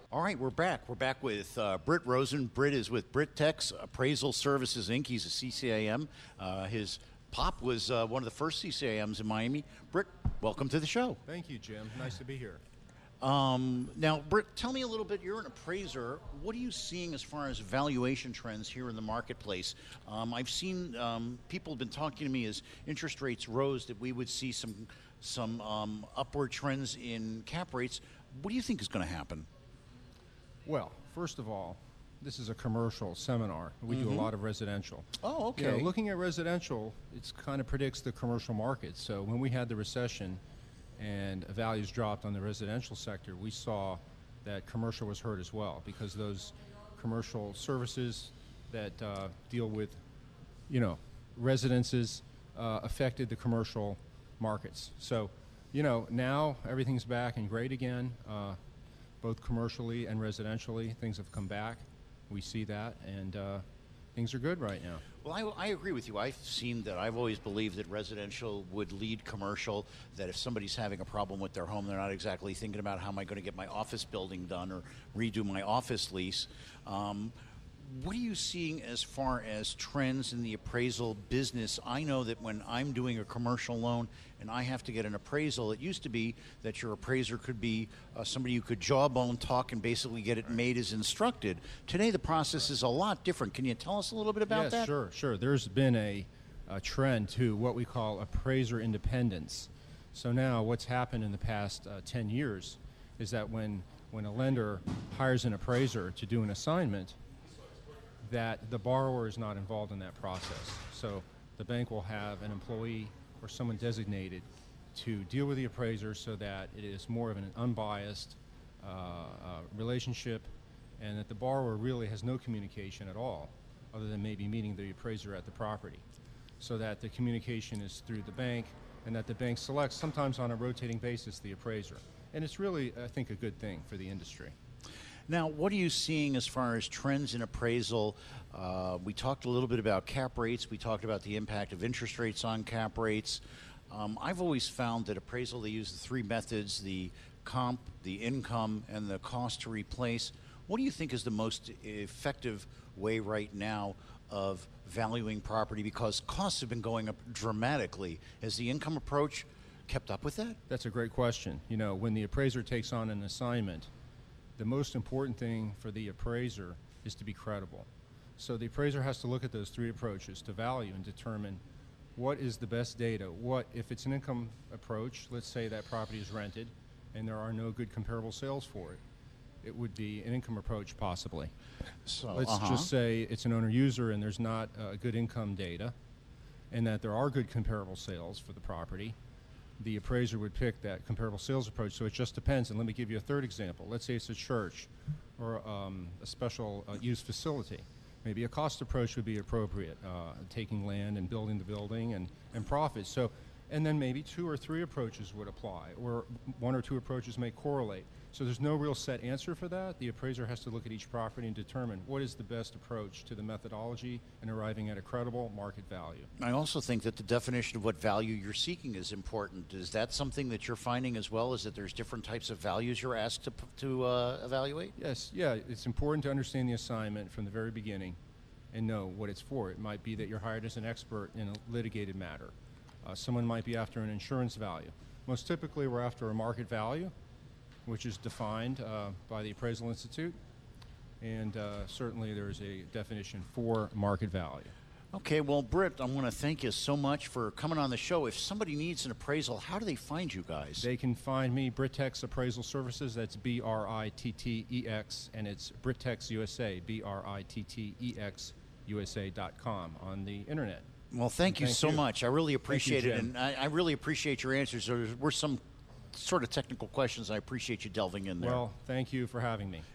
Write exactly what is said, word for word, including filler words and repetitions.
All right, we're back. We're back with uh, Britt Rosen. Britt is with BritTex Appraisal Services, Incorporated. He's a C C A M. Uh, his pop was uh, one of the first C C A Ms in Miami. Britt, welcome to the show. Thank you, Jim. Nice to be here. Um, now, Britt, tell me a little bit. You're an appraiser. What are you seeing as far as valuation trends here in the marketplace? Um, I've seen um, people have been talking to me as interest rates rose that we would see some some um, upward trends in cap rates. What do you think is going to happen? Well, first of all, this is a commercial seminar. We mm-hmm. do a lot of residential. Oh, okay. You know, looking at residential, it kind of predicts the commercial market. So when we had the recession and values dropped on the residential sector, we saw that commercial was hurt as well, because those commercial services that uh, deal with, you know, residences uh, affected the commercial markets. So, you know, now everything's back and great again. Uh, both commercially and residentially, things have come back. We see that, and uh, things are good right now. Well, I, I agree with you. I've seen that. I've always believed that residential would lead commercial, that if somebody's having a problem with their home, they're not exactly thinking about how am I going to get my office building done or redo my office lease. Um, what are you seeing as far as trends in the appraisal business? I know that when I'm doing a commercial loan and I have to get an appraisal, it used to be that your appraiser could be uh, somebody you could jawbone talk and basically get it made as instructed. Today the process is a lot different. Can you tell us a little bit about yes, that? Yes, sure, sure. There's been a, a trend to what we call appraiser independence. So now what's happened in the past uh, ten years is that when, when a lender hires an appraiser to do an assignment, that the borrower is not involved in that process. So the bank will have an employee or someone designated to deal with the appraiser so that it is more of an unbiased uh, uh, relationship, and that the borrower really has no communication at all other than maybe meeting the appraiser at the property. So that the communication is through the bank, and that the bank selects, sometimes on a rotating basis, the appraiser. And it's really, I think, a good thing for the industry. Now, what are you seeing as far as trends in appraisal? Uh, we talked a little bit about cap rates. We talked about the impact of interest rates on cap rates. Um, I've always found that appraisal, they use the three methods, the comp, the income, and the cost to replace. What do you think is the most effective way right now of valuing property? Because costs have been going up dramatically. Has the income approach kept up with that? That's a great question. You know, when the appraiser takes on an assignment, the most important thing for the appraiser is to be credible. So the appraiser has to look at those three approaches to value and determine what is the best data. What, if it's an income approach, let's say that property is rented and there are no good comparable sales for it, it would be an income approach possibly. So, let's uh-huh. just say it's an owner user and there's not uh, good income data, and that there are good comparable sales for the property. The appraiser would pick that comparable sales approach. So it just depends. And let me give you a third example. Let's say it's a church or um, a special uh, use facility. Maybe a cost approach would be appropriate, uh, taking land and building the building and, and profits. So, and then maybe two or three approaches would apply, or one or two approaches may correlate. So there's no real set answer for that. The appraiser has to look at each property and determine what is the best approach to the methodology and arriving at a credible market value. I also think that the definition of what value you're seeking is important. Is that something that you're finding as well, is that there's different types of values you're asked to, to uh, evaluate? Yes, yeah, it's important to understand the assignment from the very beginning and know what it's for. It might be that you're hired as an expert in a litigated matter. Uh, someone might be after an insurance value. Most typically we're after a market value, which is defined uh, by the Appraisal Institute, and uh, certainly there's a definition for market value. Okay, well, Britt, I want to thank you so much for coming on the show. If somebody needs an appraisal, how do they find you guys? They can find me, BritTex Appraisal Services. That's B R I T T E X, and it's BritTex U S A, B R I T T E X U S A dot com on the internet. Well, thank you Thank so you. much. I really appreciate you, it, and I, I really appreciate your answers. There were some sort of technical questions. I appreciate you delving in there. Well, thank you for having me.